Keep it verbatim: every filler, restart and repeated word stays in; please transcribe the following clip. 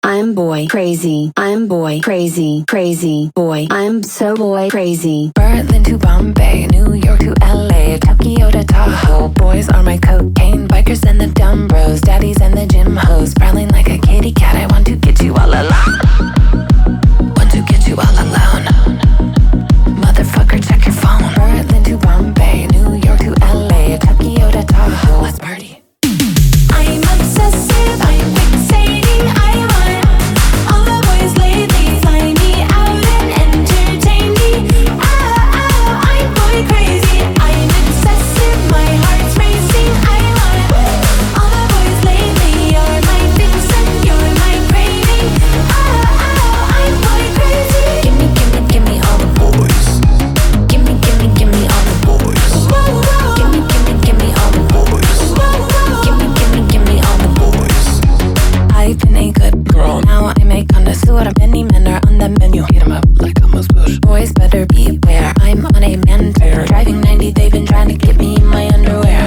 I'm boy crazy. I'm boy crazy. Crazy boy. I'm so boy crazy. Berlin to Bombay, New York to L A, Tokyo to Tahoe. Boys are my cocaine, bikers and the dumb bros, daddies and the gym hoes, prowling like a kitty cat. I want to get you all alone. Want to get you all alone. Motherfucker, check your phone. Berlin to Bombay, New York to L A, Tokyo to Tahoe. Let's party. I'm obsessive, I'm fixating, I want all the boys lately fly me out and entertain me. Oh, oh, I'm boy crazy, I'm obsessive, my heart's racing, I want all the boys lately. You're my vixen, you're my craving. Oh, oh, I'm boy crazy. Gimme, gimme, gimme all the boys. Gimme, gimme, gimme all the boys. Whoa, whoa. Gimme, gimme, gimme all the boys. Whoa, whoa. Gimme, gimme, gimme all the boys. I've been a good girl, now I make connoisseur. Many men are on the menu. Heat 'em up like Elmo's bush. Boys better beware, I'm on a man tear. Driving ninety, they've been trying to get me in my underwear.